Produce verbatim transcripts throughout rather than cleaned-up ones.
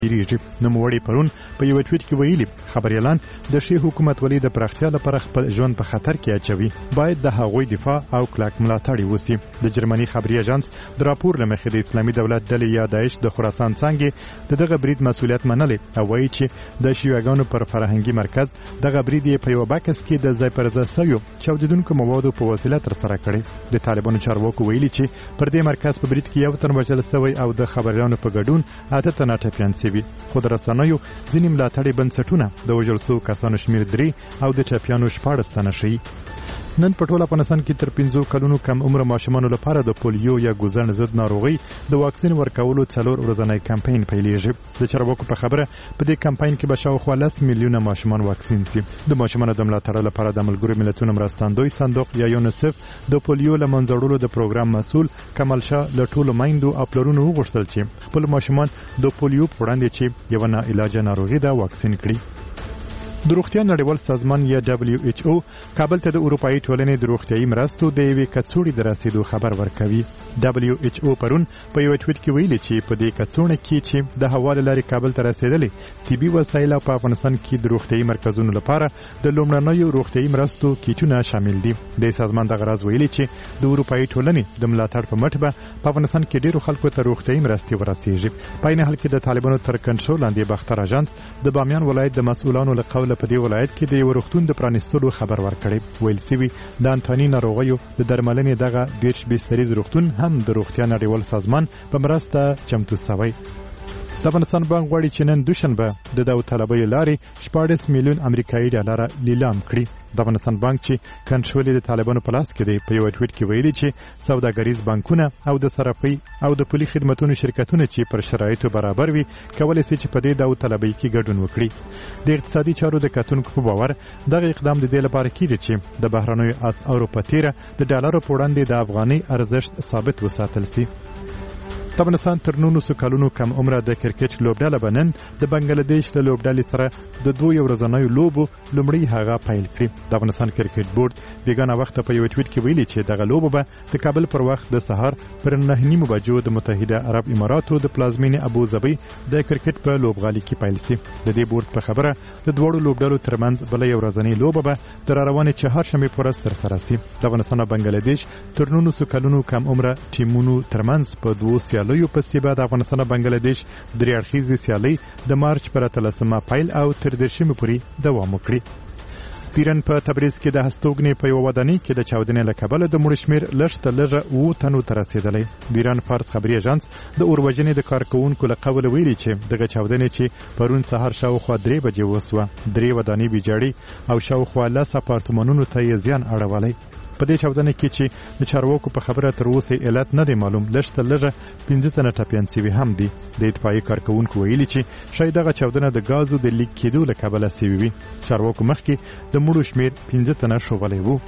ریږي. نوموړي پرون په یو ټویټ کې ویلي خبريالان د شي حکومت ولې د پراختیا لپاره خپل ژوند په خطر کې اچوي باید د هغوی دفاع او کلک ملاتړ وشي. د جرمني خبري اژانس د راپور لمخې د اسلامي دولت ډلې یا داعش د خراسان څنګه د دغه برید مسؤلیت منلې او وایي چې د شیوعیانو پر فرهنګي مرکز دغه برید په یو بکس کې د ځای پر ځای سویو چاودیدونکو موادو په وسیله تر سره کړی. د طالبانو چارواکو ویلي چې پر دې مرکز په برید کې یو تن وژل شوی او د خبريالانو په ګډون اته تنه ټپيان شوي. خو د رسنیو ځینې ملاتړي بنسټونه د وژل شوو کسانو شمېر درې او د ټپيانو شپاړس تنه ښیي. نن په ټول افغانستان کې تر پنځو کلونو کم عمر ماشومانو لپاره د پولیو یا ګوزن ضد ناروغي د واکسین ورکولو څلور ورځنی کمپاین پیلېږي. د چارواکو په خبره په دې کمپاین کې به شاوخوا لس میلیونه ماشومان واکسین شي. د ماشومانو د ملاتړ لپاره د ملګرو ملتونو مرستندوی صندوق یا یونیسف د پولیو له منځه وړلو د پروګرام مسؤل کمال شاه له ټولو میندو او پلرونو وغوښتل چې خپل ماشومان د پولیو په وړاندې چې یو نه علاج ناروغي ده واکسین کړي. د روغتیا نړیوال سازمان یا دبليو ایچ او کابل ته د اروپאי ټولنې د روغتیايي مرستو د یوې کڅوړې د رسیدو خبر ورکوي. دبليو ایچ او پرون په یو ټویټ کې ویلي چې په دې کڅوړه کې چې د هوالې لارې کابل ته رسیدلې طبي وسایل په افغانستان کې د روغتیايي مرکزونو لپاره د لومړنیو روغتیايي مرستو کیټونه شامل دي. د سازمان د غراز ویلي چې د اروپאי ټولنې د ملاتړ په مټ به په افغانستان کې ډیرو خلکو ته روغتیايي مرستې ورسیږي. په عین حال کې د طالبانو تر کنټرول لاندې باختر اژانس د بامیان ولایت د مسؤلانو له قوله په دې ولایت کې د یو روغتون د پرانیستلو خبر ورکړی. ویل سوي د انټونی ناروغیو د درملنې دغه دیرش بستریز روغتون هم د روغتیا نړیوال سازمان په مرسته چمتو شوی. د افغانستان بانک غواړي چې نن دوشنبه د داوطلبۍ لارې شپاړس میلیون امریکایي ډالر لیلام کړي. د افغانستان بانک چې کنټرول د طالبانو په لاس کې دی په یو ټویټ کې ویلي چې سوداګریز بانکونه او د صرافۍ او د پولي خدماتو شرکتونه چې پر شرایطو برابر وي کولای شي چې په دې داوطلبۍ کې ګډون وکړي. د اقتصادي چارو د کتونکو په باور دغه اقدام د دې لپاره کیږي چې د بهرنیو اسعارو په تیره د ډالرو په وړاندې د افغاني ارزښت ثابت وساتل شي. د افغانستان تر نولسو کلونو کم عمره د کرکټ لوبډله به نن د بنگلاديش له لوبډلې سره د دوه ورځنیو لوبو لومړی هغه پیل کړي. د افغانستان کرکټ بورډ بیګانه وخت په یو ټویټ کې ویلي چې دغه لوبه به د کابل پر وخت د سهار پر نه نیمو بجو د متحده عرب اماراتو د پلازمینې ابوظبي د کرکټ په لوبغالي کې پیل شي. د دې بورډ په خبره د دوړو لوبډلو ترمنځ بل یو ورځنی لوبه به تر روانې چهارشنبه پورې تر سره شي. د افغانستان او بنگلاديش تر نولسو کلونو کم عمره ټیمونو ترمنځ په دوه سیالیو په سیبه د افغانستان او بنگلاديش درې اړخیزې سیالي د مارچ پر اتلسمه پیل او تر دېرشمې پورې دوام وکړي. پیرن په تبریز کې د هستوګنې په یو ودانۍ کې د چاودنې له کبله د مړو شمېر لږ تر لږه اووه تنو ته رسېدلی. د ایران فارس خبري اژانس د اوروژنې د کارکوونکو له قوله ویلي چې دغه چاودنې چې پرون سهار شاوخوا درې بجې وسوه درې ودانۍ ویجاړې او شاوخوا لس اپارتمانونو ته یې زیان اړولی. په دې چاودنه کې چې د چارواکو په خبره تر اوسه علت نه دی معلوم لږ تر لږه پنځه تنه ټپیان شوي هم دي. د اطفائیې کارکوونکو ویلي چې شاید دغه چاودنه د غازو د لیک کېدو له کبله شوې وي. چارواکو مخکې د مړو شمېر پنځه تنه ښوولی وو.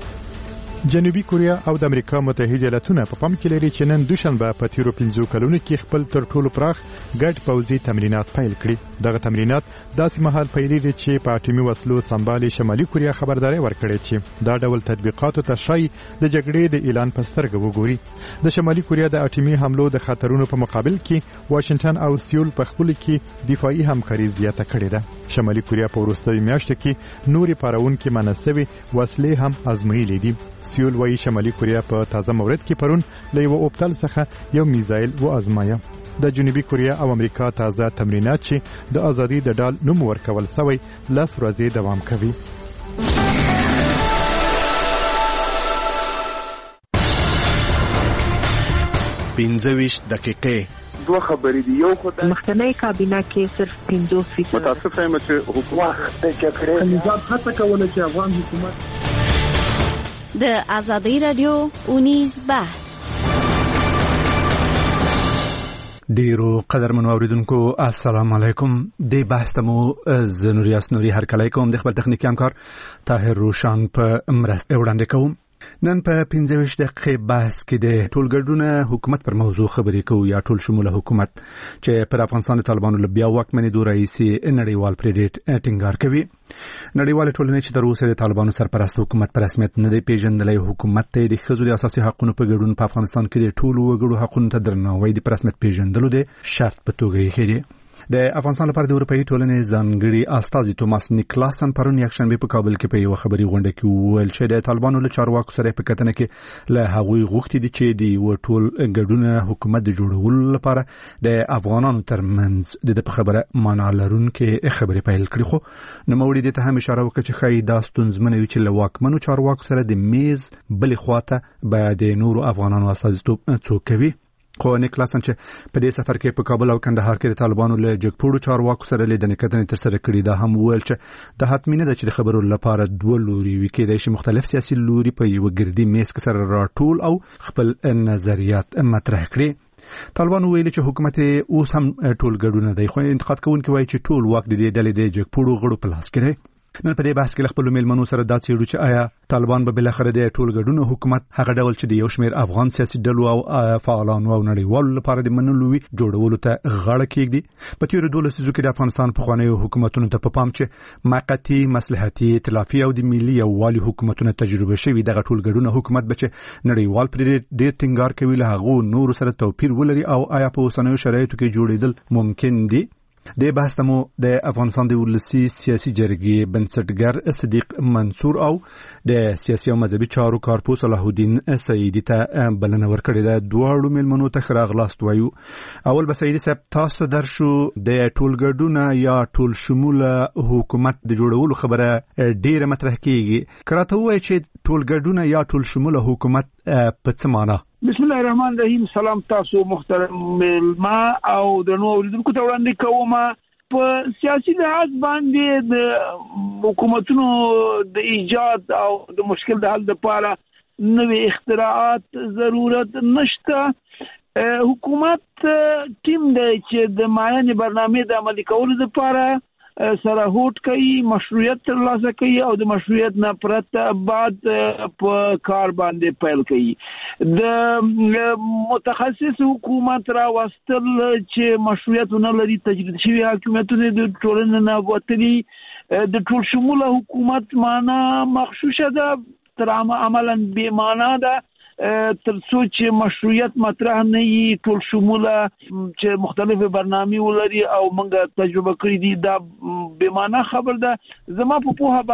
جنوبي کوریا او د امریکا متحده ایالاتونه په پام کې لري چې نن دوشنبه په تیرو پنځو کلونو کې خپل تر ټولو پراخ ګډ پوځي تمرینات پیل کړي. دغه تمرینات داسې مهال پیلېږي چې په اټومي وسلو سمبالي شمالي کوریا خبرداري ورکړې چې دا ډول تطبیقاتو ته شای د جګړې د اعلان په سترګه وګوري. د شمالي کوریا د اټومي حملو د خطرونو په مقابل کې واشنگټن او سیول په خپل کې دفاعي همکاري زیاته کړې ده. شمالي کوریا په وروستیو میاشتو کې نورې پارونکې مناسبې وسلې هم ازمویلې دي. سیول وايي شمالي کوریا په تازه مورد کې پرون له یو اوبتل څخه یو میزایل و ازمایا. د جنوبي کوریا او امریکا تازه تمرینات چې د ازادي د ډال نوم ورکول شوی لس ورځې دوام کوي. پنځه ویشت دقیقې دوه خبرې دی. یو خدای مخکنی کابینه کې صرف پنځوس فیصد متاسف یم چې حکومت نظام هڅه کوله چې افغان حکومت د ازادي رادیو اونیز بحث. ډیرو قدرمنو اوریدونکو السلام علیکم. د بحث تمو زنوریاس نوري هر کله کوم د خپل تخنیکی همکار طاهر روشان په مرسته وړاندې کوم. نن په پنځه ویشت دقیقې بحث کې د ټولګډونه حکومت پر موضوع خبرې کوو یا ټول شموله حکومت چې پر افغانستان د طالبانو له بیا واکمنېدو راهیسې نړیوال پرې ډېر ټینګار کوي. نړیوال ټولنې چې تر اوسه د طالبانو سرپرست حکومت په رسمیت نه دی پیژندلی، حکومت ته د ښځو د اساسي حقونو په ګډون په افغانستان کې د ټولو وګړو حقونو ته درناوی د په رسمیت پیژندلو د شرط په توګه یې ښیي. د افغانستان لپاره د اروپאי ټولنې ځانګړي استازي توماس نیکلاسن پرون یکشنبه په کابل کې په یو خبري غونډه کې وویل چې د طالبانو له چارواکو سره په کتنه کې له هغوی غوښتي دي چې د ټول ګډون حکومت د جوړولو لپاره د افغانانو ترمنځ د خبره معنا لرونکې خبرې پیل کړې، خو نوموړي د ته هم اشاره وکړه چې خای دا ستونزمن وي چې له واکمنو چارواکو سره د میز بلې خواته باید د نورو افغانانو استازیتوب څوک کوي. خو نیکلاسن چې په دې سفر کې په کابل او کندهار کې د طالبانو له جګپوړو چارواکو سره لیدنې کتنې تر سره کړې، دا هم ویل چې د حتمی نه ده چې د خبرو لپاره دوه لوري وي، کېدای شي مختلف سیاسي لوري په یو ګردي میز کې سره راټول او خپل نظریات مطرح کړي. طالبان ویلي چې حکومت اوس هم ټول ګډون دی، خو انتقاد کوونکي وایي چې ټول واک د دې ډلې د جګپوړو غړو په لاس کې دی. نن په دې بحث کې خپل میلمنو سره دا څېړو چې آیا طالبان به بل اخر د ټول ګډون حکومت هغه ډول چې د یو شمېر افغان سیاسي ډلو او فعالانو او نړیوالو لپاره د منلو وي جوړولو ته غاړه کېږدي. په تیرو دولسو کلونو کې د افغانستان پخوانیو حکومتونو ته په پام چې موقتي مصلحتي ائتلافي او د ملي یووالي حکومتونو تجربه شوي دغه ټول ګډون حکومت به چې نړیوال پر ډېر ټینګار کوي له هغو نورو سره توپیر ولري او آیا په اوسنیو شرایطو کې جوړېدل ممکن دي. د بحث تمو د افغانستان د ولسی سیاسي جرګې بنسټګر صدیق منصور او د سیاسي او مذهبي چارو کارپوس صلاح الدین سعیدی ته بلنه ورکړې ده. دواړو میلمنو ته ښه راغلاست وایو. اول به سعیدی صاحب تاسو درشو د ټولګډونه یا ټول شموله حکومت د جوړولو خبره ډیره مطرح کیږي، کراته وایي چې ټولګډونه یا ټول شموله حکومت په څه معنی؟ بسم الله الرحمن الرحیم. سلام تاسو محترم ملما او د نو اوریدونکو ته وړاندې کوم. په سیاسي لحاظ باندې د حکومتونو د ایجاد او د مشکل د حل لپاره نوې اختراعات ضرورت نشته. حکومت ټیم دی چې د معینې برنامې د عملي کولو لپاره سره هوټ کوي، مشروعیت ترلاسه کوي او د مشروعیت نه پرته بعد په کار باندې پیل کوي. د متخصص حکومت را واستل چې مشروعیت نه لري، تجدید شوی حکومتونه د ټولنې نه وتلي، د ټول شموله حکومت معنا مغشوشه ده، تر عملا بې معنا ده، تر څو چې مشروعیت مطرح نه وي، ټول شموله چې مختلفه برنامې ولري او موږ تجربه کړې دي، دا بې معنا خبر ده. زما په پوهه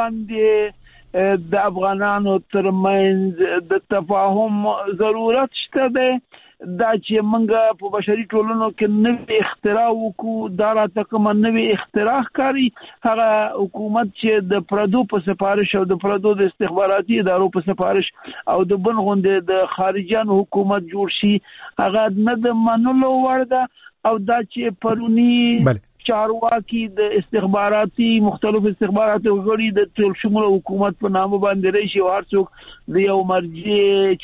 باندې د افغانانو ترمنځ د تفاهم ضرورت شته ده، دا چې موږ په بشري ټولنو کې نوې اختراع وکړو. دا راته کومه نوې اختراع ښکاري، هغه حکومت چې د پردو په سفارش او د پردو د استخباراتي ادارو په سفارش او د بن غونډې د خارجيانو حکومت جوړ شي، هغه نه د منلو وړ ده. او دا چې پرونی چارواکي د استخباراتي مختلف استخباراتي غړي د ټول شموله حکومت په نامه باندې راشي او هر څوک د یو مرجع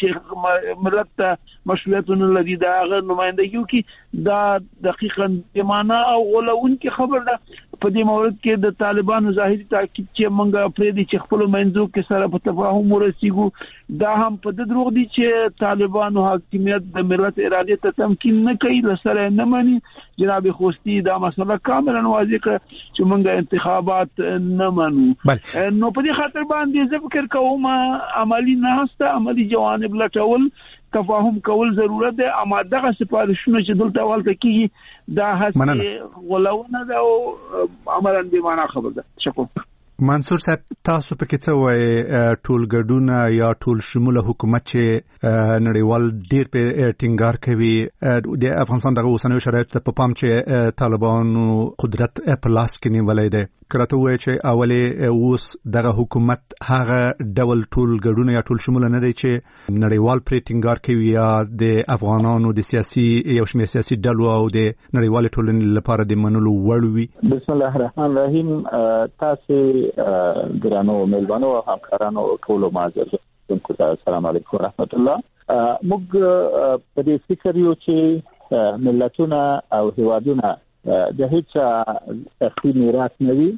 چې ملت ته مشروعیتونه لري دا هغه نمائندګیو کې دا دقیقاً معنا او غولونکي خبر ده. په دې مورد کې د طالبانو ظاهري تاکید چې موږ پرې دي چې خپل منځو کې سره په تفاهم ورسیږو، دا هم په د دروغ دي چې طالبانو حاکمیت د ملت اراده ته تمکین نه کوي، لسره نه مني. جناب خوستی دا مسله کاملا واضح کړه چې موږ انتخابات نه منو. نو په دې خاطر باندې زه فکر کوم عملی نه هسته، عملی جوانب لټول تفاهم کول ضرورت ده. اما دغه سپارښتنه چې دلته والته کیږي دا هڅه غلونه ده او عملاً به معنا خبر ده. شکر. منصور صاحب تاسو په کې څه وایي ټول ګډونه یا ټول شموله حکومت چې نړیوال ډیر په ټینګار کوي د افغانستان دغه اوسنیو شرایطو ته په پام چې طالبانو قدرت په لاس کې نیولای دی، کراته وایي چې اولې اوس دغه حکومت هغه ډول ټول ګډونه یا ټول شموله نه دی چې نړیوال پر ټینګار کوي یا د افغانانو د سیاسي یو شمېر سیاسي ډلو او د نړیوال ټولنې لپاره د منلو وړ وي. بسم الله الرحمن الرحیم. تاسو ګرانو میلمنو او همکارانو ټولو معززونکو ته السلام علیکم ورحمت الله. موږ په دې فکر یو چې ملتونه او هیوادونه د هیڅ شخصي میراث نه وي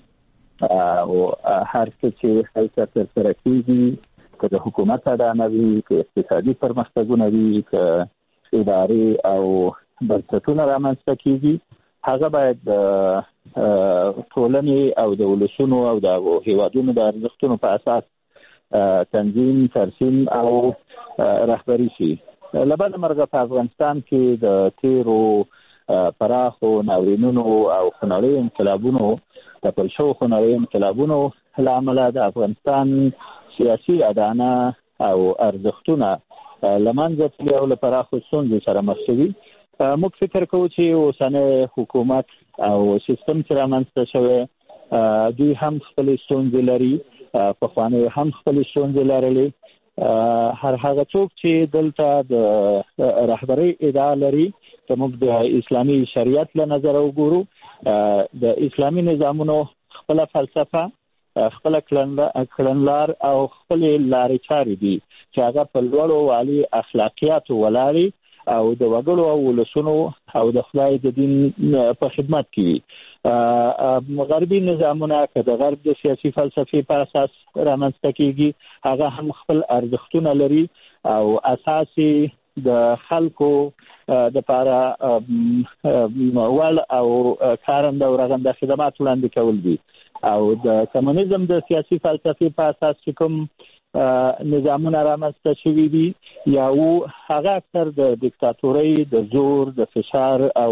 او هر څه چې خلک تر سره کېږي، که د حکومت اډانه وي، که اقتصادي پرمختګونه وي، که ادارې او بنسټونه رامنځته کېږي، هغه باید ټولنې او د ولسونو او د هیوادونو د ارزښتونو په اساس تنظیم، ترسیم او رهبري شي. له بله مرغه په افغانستان کې د تیرو پراخ او ناورینونو او خنړی انقلابونو د پلشو خنړی انقلابونو لامل د افغانستان سیاسي ادانه او ارزښتونه لمنځه تللي او له پراخو ستونزو سره مخ شوي. موږ فکر کوو چې اوسنی حکومت او سیستم چې رامنځته شوی دوی هم خپلې ستونزې لري، پخواني هم خپلې ستونزې لرلې. هر هغه څوک چې دلته د رهبرۍ ادعا لري که موږ د اسلامي شریعت له نظره وګورو، د اسلامي نظامونو خپله فلسفه، خپله کړنلار او خپلې لارې چارې دي چې هغه په لوړو عالي اخلاقیاتو ولاړې او د وګړو او ولسونو او د خدای د دین په خدمت کې وي. غربي نظامونه که د غرب د سیاسي فلسفې په اساس رامنځته کېږي، هغه هم خپل ارزښتونه لري او اساس د خلکو د لپاره ول او کارنده او رغنده خدمات وړاندې کول دي. او د کمونیزم د سیاسي فلسفې په اساس چې کوم نظامونه رامنځته شوي دي یا و هغه اکثر د دیکتاتورۍ، د زور، د فشار او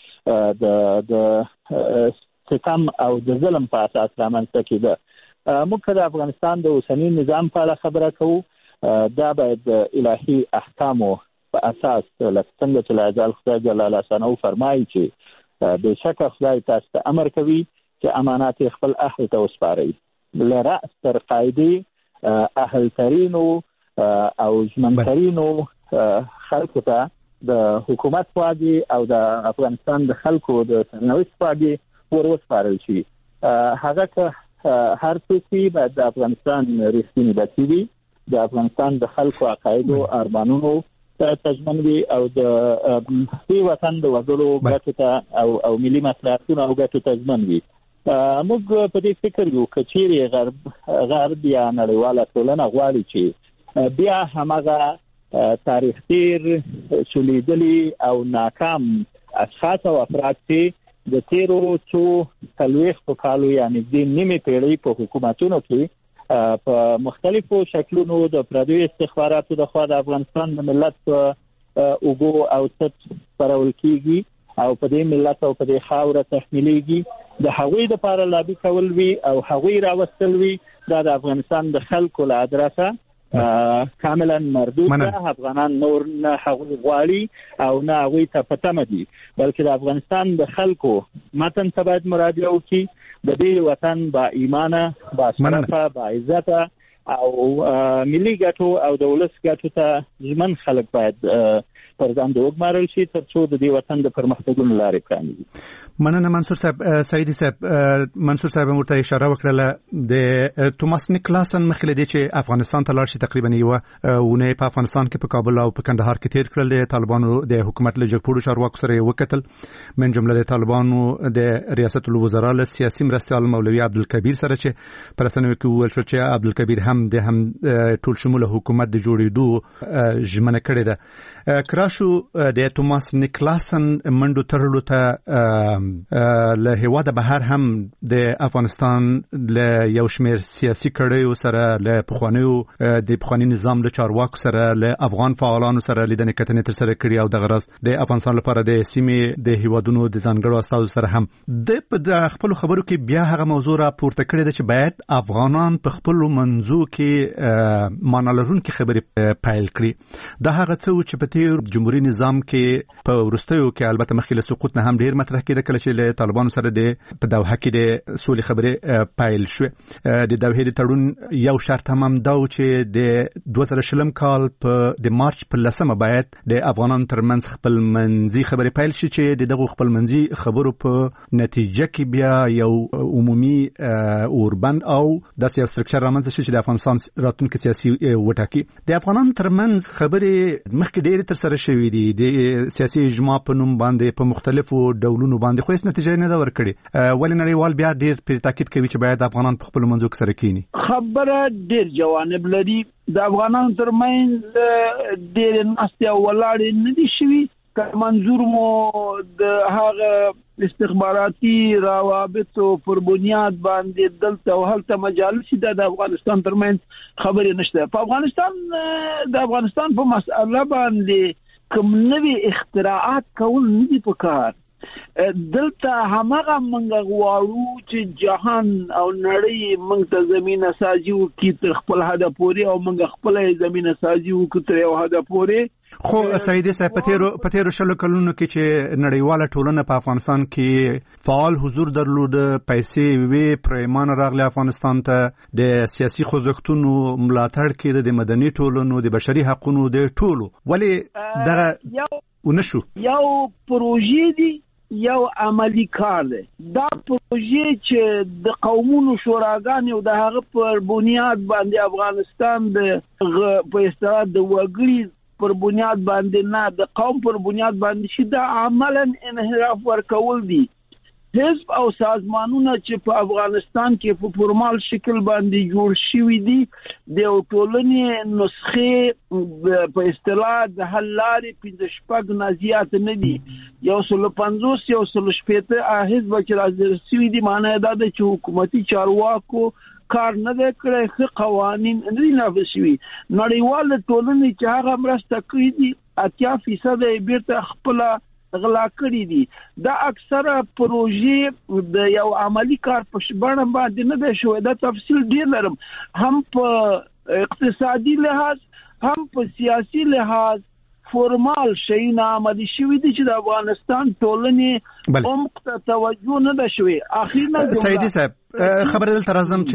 د د ستم او د ظلم په اساس رامنځته کېده. موږ د افغانستان د اوسني نظام په اړه خبره کوو، دا باید د الهي احکامو په اساس لکه څنګه چې لعل خدای جلاله شانه فرمایي چې بېشکه خدای تاسو ته امر کوي چې امانات خپل اهل ته وسپارئ. له رأس تر قاعدې اهل ترینو او ژمنترینو خلکو ته د حکومت خواږي او د افغانستان د خلکو د سرنوشت خواږي ور وسپارل شي. هغه که هر څوک باید د افغانستان رښتینی بچي وي، د افغانستان د خلکو عقایدو ارمانونو ته تضمن وي او د دې وطن د وګړو ګټو ته او او ملي مصلحتونو او ګټو ته تضمن وي. موږ په دې فکر یو که چیرې غرب غرب یا نړیواله ټولنه غواړي چې بیا هماغه تاریخ تیر سولیدلي او ناکام اشخاص او افراد چې د تیرو څو څلوېښتو کالو یعنې د نیمې پیړۍ په حکومتونو کې په مختلفو شکلونو د پردیو استخباراتو د خوا د افغانستان د ملت په اوږو او ست سپارول کېږي او په دې ملت او په دې خاوره تحمیلېږي. د هغوی دپاره لابي کول وي او هغوی راوستل وي، دا د افغانستان د خلکو له ادرسه کاملا مردود ده. افغانان نور نه هغوی غواړي او نه هغوی ته په تمه دي، بلکې د افغانستان د خلکو متن ته باید مراجعه وکړي. د دې وطن با ایمانه، با شرفه، با عزته او ملي ګټو او د ولس ګټو ته ژمن خلک باید پر ځان د وګمارل شي تر څو د دې وطن د پرمختګونو لارې پرانیزي. مننه منصور صاحب. سعیدي صاحب، منصور صاحب ورته اشاره وکړه د توماس نیکلاسن مخکې دی چې افغانستان ته لاړ شي، تقریبا یوه اونۍ په افغانستان کې په کابل او په کندهار کې تیر کړل. د طالبانو د حکومت له جګپوړو چارواکو سره یې وکتل، من جمله د طالبانو د ریاست الوزرا له سیاسي مرستیال مولوي عبدالکبیر سره چې پر رسنیو کې وویل شو چې عبدالکبیر هم د هم ټول شموله حکومت د جوړېدو ژمنه کړې ده. کراشو د توماس نیکلاسن منډو ترلو ته له هیواده بهر هم د افغانستان له یو شمېر سیاسي کړیو سره، له پخوانیو د پخواني نظام له چارواکو سره، له افغان فعالانو سره لیدنې کتنې ترسره کړي او دغه راز د افغانستان لپاره د سیمې د هیوادونو د ځانګړو استازو سره هم د په خپلو خبرو کې بیا هغه موضوع را پورته کړې ده چې باید افغانان په خپلو منځو کې معنا لرونکې خبرې پیل کړي. دا هغه څه چې په تیر جمهوري نظام کې په وروستیو کې البته مخکې له سقوط نه هم ډېر مطرح کېده، کله چې له طالبانو سره د په دوحه کې د سولې خبرې پیل شوې. د دوحې د تړون یو شرط هم همدا و چې د دوه زره شلم کال په د مارچ په لسمه باید د افغانانو ترمنځ خپل منځي خبرې پیل شي چې د دغو خپل منځي خبرو په نتیجه کې بیا یو عمومي اوربند او داسې یو سټرکچر رامنځته شي چې د افغانستان راتلونکي سیاسي وټاکي. د افغانانو ترمنځ خبرې مخکې ډېرې ترسره شوې دي د سیاسي اجماع په نوم باندې په مختلفو ډولونو باندې، خو هیڅ نتیجه نه ده ورکړې. ولې نړیوال بیا ډېر پرې تاکید کوي چې باید افغانان په خپلو منځو کې سره کینی؟ خبره ډېر جوانب لري. د افغانانو ترمنځ ډېرې ناستې او ولاړې نه دي شوي. که منظور مو د هغه استخباراتي روابطو پر بنیاد باندې دلته او هلته مجالس د افغانستان ترمنځ خبرې نشته. په افغانستان د افغانستان په مسأله باندې کوم نوي اختراعات کول نه دي پکار. دلته همغه منګ غواړو چې جهان او نړۍ موږ ته زمينه سازي وکړي تر خپل هدف پورې او موږ خپل زمينه سازي وکړو تر یو هدف پورې. خو سیدي صاحب پتیرو پتیرو شلو کلونو کې چې نړیواله ټولنه په افغانستان کې فعال حضور درلود، پیسې وی پرېمان راغله افغانستان ته، د سیاسي خوځښتونو ملاتړ کې د مدني ټولنو د بشري حقوقو د ټولو، ولی دغه ونشو یو پروژې دی یو عملی کار دی. دا پروژې چې د قومونو شوراګانې او د هغه پر بنیاد باندې افغانستان د په اصطلاح د وګړي پر بنیاد باندې نه د قوم پر بنیاد باندې شي، دا عملاً انحراف ورکول دي. حزب او سازمانونه چې په افغانستان کې په فورمال شکل باندې جوړ شوي دي د ټولنې نسخې په اصطلاح د حل لارې پنځه شپږ نه زیات نه دي. یو سل پنځوس یو سل شپېته حزب چې راځي دي، معنی دا ده چې حکومتي چارواکو کار نه دی کړی، ښه قوانین نه دي نافذ شوي. نړیواله ټولنې چې هغه مرسته کړې دي اتیا فیصد یې بیرته خپله غلا کړی دي. دا اکثره پروژې د یو عملی کار په بڼه باندې نه دی شوی. دا تفصیل ډیر لرم، هم په اقتصادي لحاظ هم په سیاسي لحاظ فورمال شیونه عملي شوي دي چې د افغانستان ټولنې عمق ته توجه نه ده شوی. اخیرا سیدي صاحب خبر دلته راځم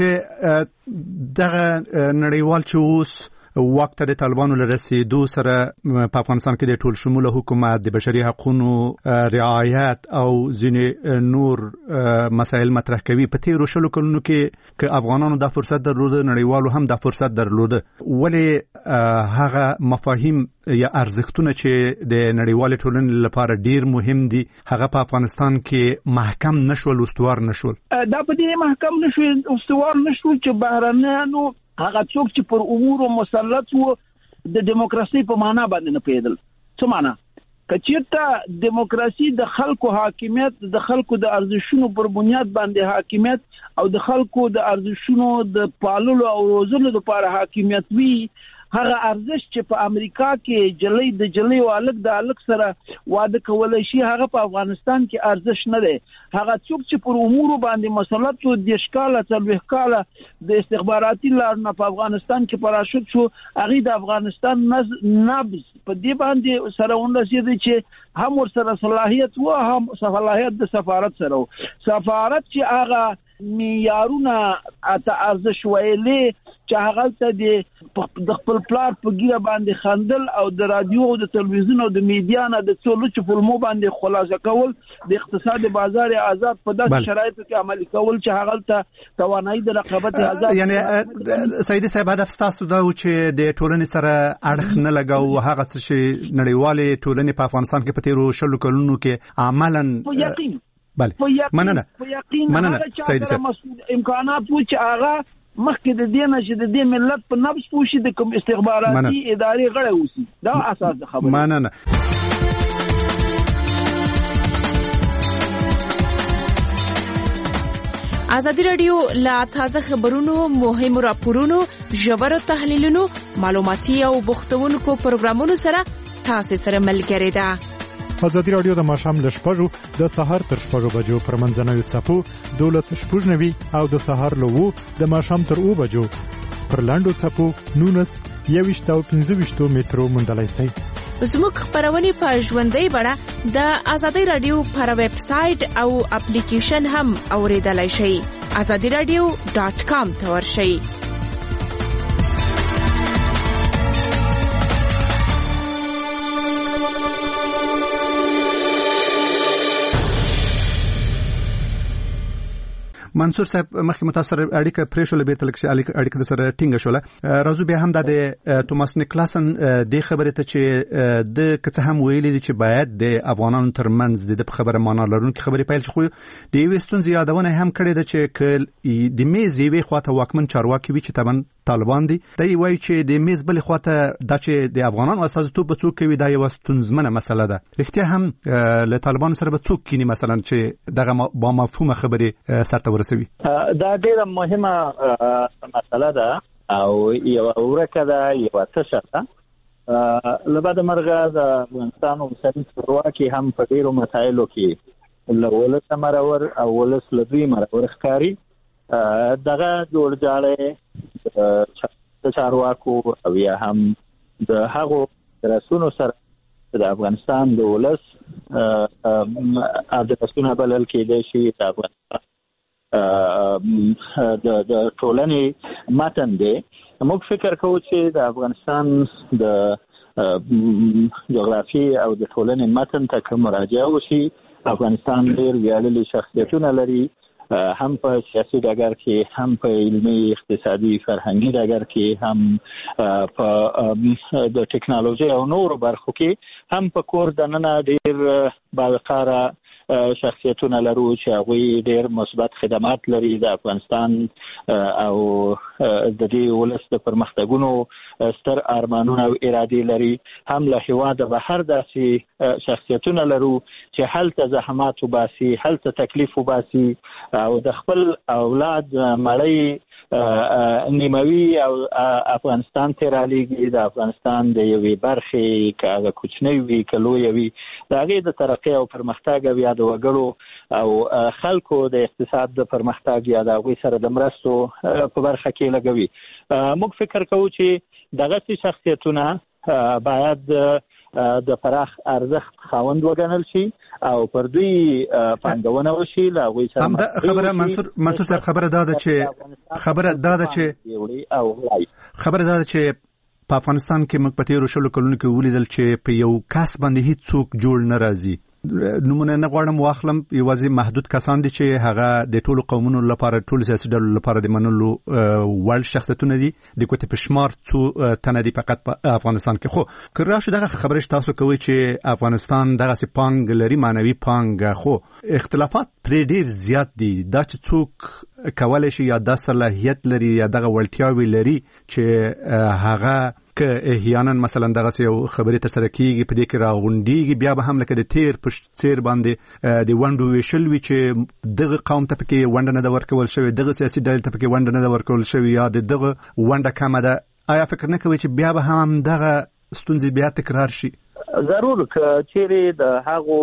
چې دغه نړیوال چې اوس وخت د طالبانو لرسیدو سره په افغانستان کې د ټول شموله حکومت د بشري حقوقو رعایت او ځینې نور مسایل مطرح کوي. په تیرو شلو کلونو کې که افغانانو دا فرصت درلوده، نړیوالو هم دا فرصت درلوده، ولی هغه مفاهیم یا ارزښتونه چې د نړیوال ټولنې لپاره ډیر مهم دي هغه په افغانستان کې محکم نشول، استوار نشول. دا په دې محکم نشول استوار نشول چې بهرنیانو هغه څوک چې پر امور مسلط وو د دیموکراسي په معنا باندې نه پیدل. څه معنا؟ کچېرته دیموکراسي د خلکو حاکمیت، د خلکو د ارزښتونو پر بنیاد باندې حاکمیت او د خلکو د ارزښتونو د پاللو او روزلو لپاره حاکمیت وي، هغه ارزښت چې په امریکا کې جلې د جلې او الګ د الګ سره واده کولای شي هغه په افغانستان کې ارزښت نه دی. هغه څوک چې پر امور باندې مسلط وو د ښکاله څلوي ښکاله د استخباراتي لارنه په افغانستان کې پراشوت شو، هغه د افغانستان نبض په دې باندې سره ونرسېد چې هم ور سره صلاحیت وو، هم صلاحیت د سفارت سره وو. سفارت چې هغه معیارونه اته ارزښت ویلې چې هغه ته د خپل پلار په ګیره باندې خندل او د رادیو او د تلویزیون او د میډیا نه د څولو چې فلمو باندې خلاصه کول، د اقتصاد بازار آزاد په داسې شرایطو کې عملي کول چې هغه ته توانایي د رقابت آزاد. یعنی سیدي صاحب هدف تاسو دا و چې د ټولنې سره اړخ نه لګاو هغه څه چې نړیوالې ټولنې په افغانستان کې په تیرو شلو کلونو کې عملاً په یقین بله مننه مننه سیدي صاحب امکانات و چې هغه مخکې د دې نه چې د دې ملت په نفس پوشي د کوم استخباراتي ادارې غړی اوسي. دا اساس د خبرې. مننه. ازادي رادیو لا تازه خبرونو، مهمو راپورونو، ژورو تحلیلونو، معلوماتي او بوختونکو پروګرامونو سره تاسو سره ملګری ده. ازادي رادیو د ماښام له شپږو د سهار تر شپږو بجو پر منځنوي څپو دولس شپږ نوي او د سهار له وو د ماښام تر اوه بجو پر لاندو څپو نونس یويشت او پنځه ویشت مترو موندلای شئ. زموږ خبرونه په ژوندۍ بڼه د ازادي رادیو پر ویب سټ او اپلیکیشن هم اوریدلای شئ. ازادي رادیو ډاټ کام ته ورشئ. منصور صاحب مخکې متاثر اړیکه پریشل به تل کې اړیکه سره ټینګه شوله. راځو به هم د توماس نیکلاسن د خبرې ته چې د کڅ هم ویلي دي چې باید د افغانانو ترمنځ د خبره معنا لرونکو خبرې پیل شي، خو د وستون زیادونه هم کړي د چې د میز یوې خواته واکمن چارواکي وي چې تبن طالبان دي، دا وایي چې د میز بل خواته د چې د افغانانو استازیتوب به څوک کوي، دا یو ستونزمنه مسله ده. رښتیا هم له طالبان سره به څوک کینی مثلا چې دغه با مفهومه خبرې سره ورسوي؟ دا ډیره مهمه مسله ده او یو ورکه ده، یو تشه ده. لبعد مرغه د افغانستان او سیاسي چارواکي هم په ډیرو مسایلو کې له ولس مرور او ولس له دوی مرور ښکاري. دغه جوړجاړی د چارواکو او یا هم د هغو رسونو سره د افغانستان د ولس ادرسونه بلل کېدای شي د افغانستان د د ټولنې متن دی. موږ فکر کوو چې د افغانستان د جغرافي او د ټولنې متن ته که مراجعه وشي، افغانستان ډېر ویاړلي شخصیتونه لري، هم په سیاسي ډګر کې، هم په علمي اقتصادي فرهنګي ډګر کې، هم په د ټکنالوژي او نورو برخو کې، هم په کور دننه ډېر باوقاره شخصیتونه لرو چې هغوی ډېر مثبت خدمات لري. د افغانستان او د دې ولس د پرمختګونو ستر ارمانونه او ارادې لري. هم له هېواده بهر داسې شخصیتونه لرو چې هلته زحمات وباسي، هلته تکلیف وباسي او د خپل اولاد مړی نیموي او افغانستان ته رالیږي. د افغانستان د یوې برخې که هغه کوچنۍ وي که لویه وي، د هغې د ترقۍ او پرمختګ او یا د وګړو او خلکو د اقتصاد د پرمختګ یا د هغوی سره د مرستو په برخه کې لګوي. موږ فکر کوو چې دغسې شخصیتونه باید د پراخ ارزښت خاوند وګڼل شي او پر دوی پانګونه وشي. له هغوی سره همدا خبره منصور منصور صاحب خبره دا ده چې خبره دا ده چې خبره دا ده چې په افغانستان کې موږ په تیرو شلو کلونو کې ولیدل چې په یو کس باندې هیڅ څوک جوړ نه راځي. نمونه نه غواړم واخلم، یوازې محدود کسان دي چې هغه د ټولو قومونو لپاره، ټولو سیاسي ډلو لپاره د منلو وړ شخصیتونه دي. د کوتې په شمار څو تنه دي فقط په افغانستان کې. خو که راشو دغه خبرې تاسو کوي چې افغانستان دغسې پانګ لري، معنوي پانګ، خو اختلافات پرې ډېر زیات دي. دا چې څوک کولی شي یا دا صلاحیت لري یا دغه وړتیاوې لري چې هغه که احیانا مثلا دغسې یو خبرې ترسره کېږي، په دې کې راغونډېږي، بیا به هم لکه د تیر په څېر باندې د ونډو ویشل وي چې دغه قوم ته پکې ونډه نه ده ورکول شوې، دغه سیاسي ډلې ته پکې ونډه نه ده ورکول شوې، یا د دغه ونډه کمه ده. آیا فکر نه کوئ چې بیا به هم دغه ستونزې بیا تکرار شي؟ ضرور که چیرې د هغو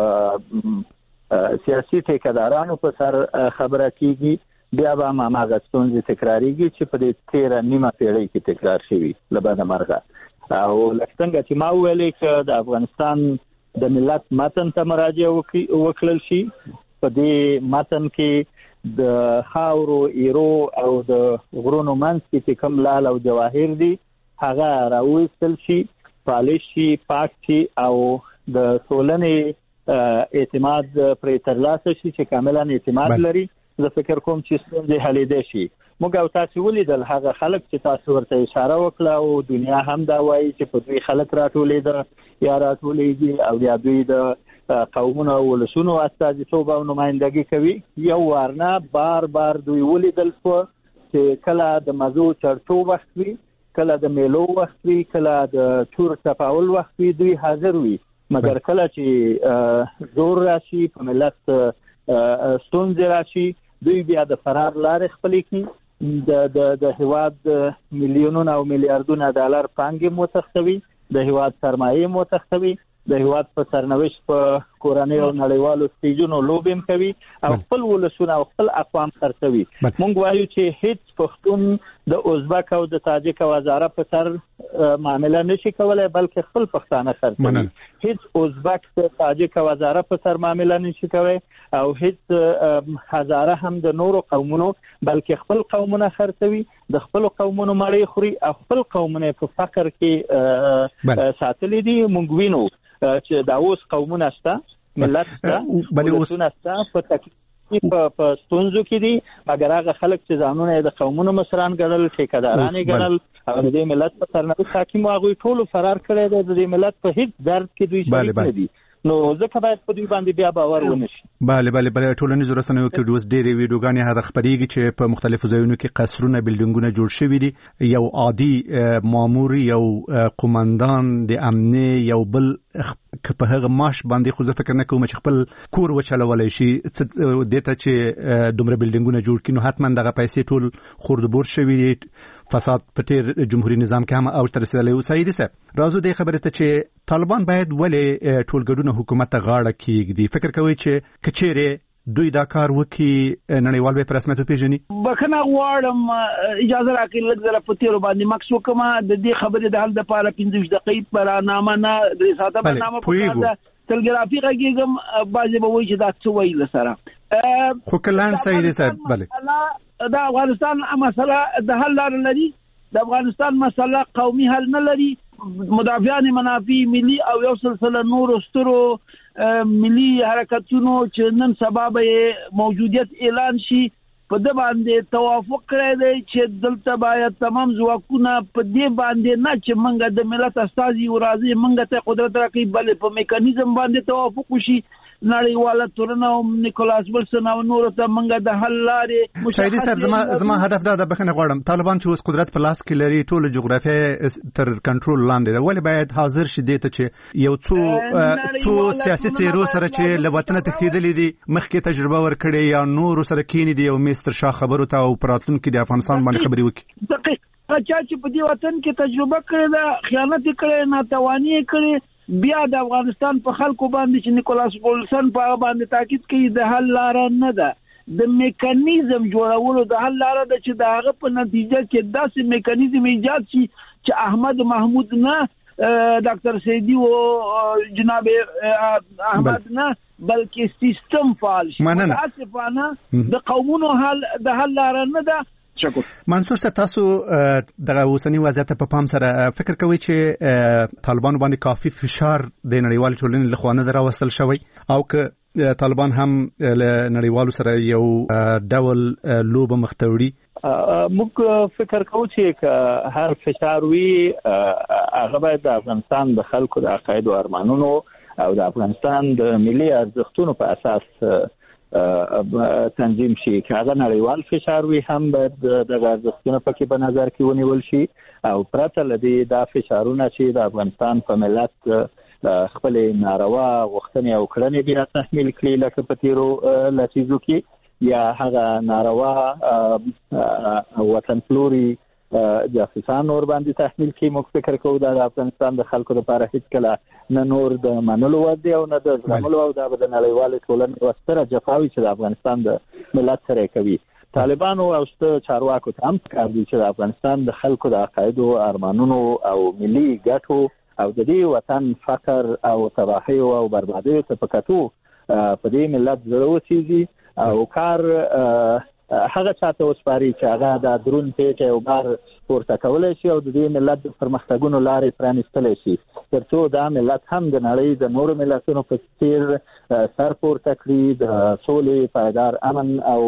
سیاسي ټیکهدارانو په سر خبره کېږي، بیا به هم هماغه ستونزې تکراریږي چې په دې تېره نیمه پېړۍ کې تکرار شوي له بده مرغه. او لکه څنګه چې ما وویلې که د افغانستان د ملت متن ته مراجعه وکړل شي، په دې متن کې د خاورو، ایرو او د غرونو منځ کې چې کوم لعل او جواهر دي هغه راویستل شي، پالش شي، پاک شي او د ټولنې اعتماد پرې ترلاسه شي چې کاملا اعتماد لري. زه فکر کوم چې ستونزې حلیدای شي. موږ او تاسو ولیدل هغه خلک چې تاسو ورته اشاره وکړه او دنیا هم دا وایي چې په دوی خلک راټولېده یا راټولېږي او یا دوی د قومونو او ولسونو استازیتوب او نمایندګي کوي. یو وارنه بار بار دوی ولیدل شوه چې کله د مزو چرچو وخت وي، کله د میلو وخت وي، کله د تور تفاول وخت وي، دوی حاضر وي. مګر کله چې زور راشي، په ملت ستونزې راشي، دوی بیا د فرار لارې خپلې کړي، د د د هېواد میلیونونه او میلیاردونه ډالر پانګې مو تښتوي، د هېواد سرمایې مو تښتوي، د هېواد په سرنوشت په کورنۍ او نړیوالو سټیجونو لوبې هم کوي او خپل ولسونه او خپل اقوام خرڅوي. موږ وایو چې هیڅ پښتون د ازبک او د تاجک او هزاره په سر معامله نشي کولای، بلکې خپل پښتانه خرڅوي. هیڅ ازبک د تاجک او هزاره په سر معامله نشي کوي او هیڅ هزاره هم د نورو قومونو بلکې خپل قومونه خرڅوي، د خپل قومونو مړی خوري او خپل قومونه په فقر کې ساتلي دي. موږ وینو چې دا اوس قومونه شته، ملت شته، ولسونه شته، په تکلیف په ستونزو کې دي، مګر هغه خلک چې ځانونه د قومونو مشران ګڼل، ټیکهداران یې ګڼل او د دې ملت په سرنوشت حاکم هغوی ټولو فرار کړی دی. د دې ملت په هیڅ درد کې دوی شریک نه دي، نو ځکه باید په دوی باندې بیا باور ونه شي. بله بله بله ټولنیزو رسنیو کې اوس ډېرې ویډیوګانې هغه خپرېږي چې په مختلفو ځایونو کې قصرونه، بلډینګونه جوړ شوي دي. یو عادي مامور، یو قومندان د امنیې، یو بل په هغه ماش باندې خو زه فکر نه کوم چې خپل کور وچلولای شي دته چې دومره بلډینګونه جوړ کړي نو حتما دغه پیسې ټول خوردبور شوي فساد په تیر جمهوریت نظام کې هم او تر رسیدلی و. سعیدي صاحب راځو د خبرې ته چې طالبان باید ولې ټولګډونه حکومت ته غاړه کېږدي. فکر کوي چې کچېره دوی دا کار وکي نړیوال به په رسمیت وپېژني؟ بخښنه غواړم اجازه راکړئ لږ ځله په تېرو باندې مکس وکړم. د دې خبرې د حل دپاره پنځه ویشت دقیقې برنامه نه درې ساعته برنامه پکار ده. تلګرافي غږېږم بعضې به وایي چې دا څه وایي له سره خو که لنډ سعیدي صاحب بلې د افغانستان مسله د حل لاره لري. د افغانستان مسله قومي حل نه لري. مدافعان منافع ملي او یو سلسله نورو سترو ملي حرکتونو چې نن سبا به موجودیت اعلان شي په د باندې توافق کړی دی چې دلته باید تمام ځواکونه په دې باندې نه چې منګه د ملت استازي او راځي منګه ته قدرت راکړي بلې په میکانیزم باندې توافق وشي. نړیواله تورنه او نیکولاس ولسن او نور ته منګه د حل لارې شاهدي صاحب زما زما هدف دا د بخنه غواړم طالبان چې اوس قدرت په لاس کې لري ټول جغرافیه تر کنټرول لاندې ده ولې باید حاضر شي دې ته چې یو څو څو سیاسي څیرو سره چې لوطن تختیدلې دي مخکې تجربه ورکړي یا نور سره کینی دی او مستر شاه خبرو ته او پراتون کې د افغانستان باندې خبري وکړي. دقیق چا چې په دې وطن کې تجربه کړې ده خیانت کړې ناتوانی کړې بیا د افغانستان په خلکو باندې چې نیکولاس ولسن په باندې تاکید کوي د حل لار نه ده. د میکانیزم جوړولو د حل لار ده چې د هغه په نتیجه کې داسې میکانیزم ایجاد شي چې احمد محمود نه ډاکټر سیدی او جناب احمد نه بلکې سیستم فعال شي. متاسفانه د قومونو حل د حل لار نه ده. شکر. منصور صاحب تاسو دغه اوسنی وضعیت په پام سره فکر کوئ چې طالبان باندې کافي فشار د نړیوال ټولنې لخوا نه راوستل شوی او که طالبان هم له نړیوالو سره یو ډول لوبه مختوړي؟ موږ فکر کوو چې هر فشار وي هغه باید د افغانستان د خلکو د عقاید او ارمانونو او د افغانستان د ملي ارزښتونو په اساس تنظیم شي. که هغه نړیوال فشار وي هم باید د ارزښتونو پکې په نظر کې ونیول شي او پرته له دې دا فشارونه چې د افغانستان په ملت خپل ناروا غوښتنې او کړنې بیا تحمیل کړي لکه په تیرو لسیزو کې یا هغه ناروا وطن پلوري جاسوسان اور باندې تحمیل کی موږ فکر کوو دا د افغانستان د خلکو لپاره هیڅ کله نه نور د منلو ودی او نه د زغملو او د نړیوال ټولنې وستره جفاوي چې د افغانستان د ملت سره کوي. طالبانو او ست چارواکو ته هم کار دی چې د افغانستان د خلکو د عقاید او ارمانونو او ملي ګټو او د دې وطن فقر او تباہي او بربادي ته پکاتو په دې ملت ضرورت شي او کار هغه چاته وسپاري چې هغه د درون پیټه او بار پورته کولای شي او د دې ملت د پرمختګونو لارې پرانیستلی شي ترڅو دا ملت هم د نړۍ د نورو ملتونو په څیر سر پورته کړي د سولې پایدار امن او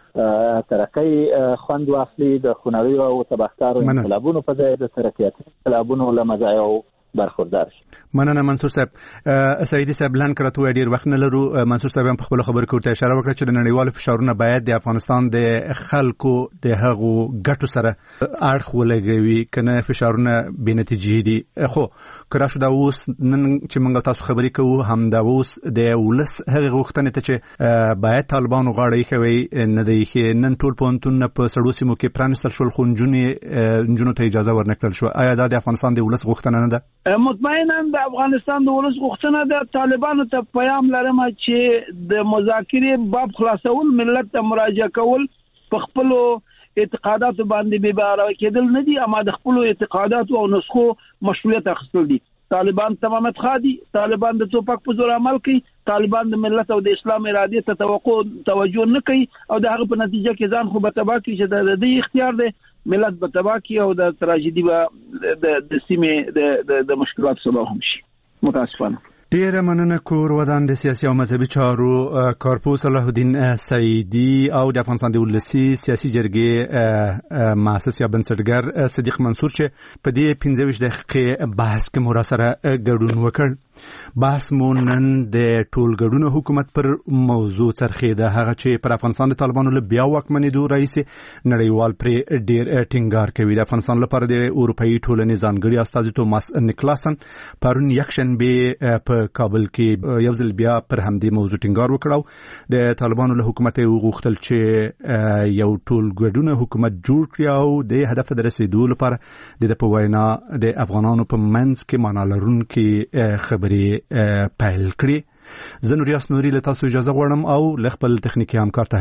ترقۍ خوند واخلي د خونړیو او تبهکارو انقلابونو په ځای د ترقیاتي انقلابونو له مزایاو برخوردار شي. مننه منصور صاحب. سعیدي صاحب لان کراتو ډیر وخت نه لرو. منصور صاحب هم په خپل خبر کې ورته اشاره وکړه چې د نړیوالو فشارونه باید د افغانستان د خلکو د هغو ګټو سره اړخ ولګوي کنه فشارونه بې نتیجې دي. خو کرا شو دا اوس نن چې موږ تاسو خبرې کوو هم دا اوس د ولس هغه غوښتنې ته چې باید طالبانو غاړه کوي نه دی چې نن ټول پونتون په سړو سیمو کې پرانستل شول خو نجونو ته اجازه ورنکړل شو. آیا دا د افغانستان د ولس غوښتنه نه ده؟ مطمئنا د افغانستان د ولس غوښتنه ده. طالبانو ته پیغام لرم چې د مذاکرې باب خلاصول ملت ته مراجعه کول په خپل اعتقاداتو باندې به بار کېدل نه دي اما د خپل اعتقاداتو او نسخو مشروعیت اخیستل دي. طالبان تمامت خادي طالبان د توپک په زور عمل کوي. طالبان د ملت او د اسلام ارادې ته توقع توجه نه کوي او د هغه په نتیجه کې ځان خو به تبا کوي چې د دې اختیار دی ملت به تبا کوي او د تراژیدي به د سیمې د د مشکلات سبب هم شي. متاسفانه ډیره مننه کور ودان د سیاسي او مذهبي چارو کارپوس صلاح الدین سعیدی او د افغانستان د ولسی سیاسي جرګې مؤسس یا بنسټګر صدیق منصور چې په دې پنځه ویشت دقیقې بحث کې مو را سره ګډون وکړ. بحث مو نن د ټولګړونو حکومت پر موضوع څرخي ده هغه چې پر افغانستان د طالبانو له بیا واکمنېدو رئیس نړیوال پر ډیر ټینګار کوي. د افغانستان لپاره د اروپאי ټولنې ځانګړي استازي توماس نیکلاسن پرون یکشنبه په کابل کې یو ځل بیا پر همدې موضوع ټینګار وکړو. د طالبانو له حکومت وغوښتل چې یو ټولګړونو حکومت جوړ کړي او د هدف ته رسیدو لپاره د په وینا د افغانانو په منځ کې معنا لرونکي خبرې پیل کړي. زه نوریاس نوري له تاسو اجازه غواړم او ل خپل تخنیکی همکار ته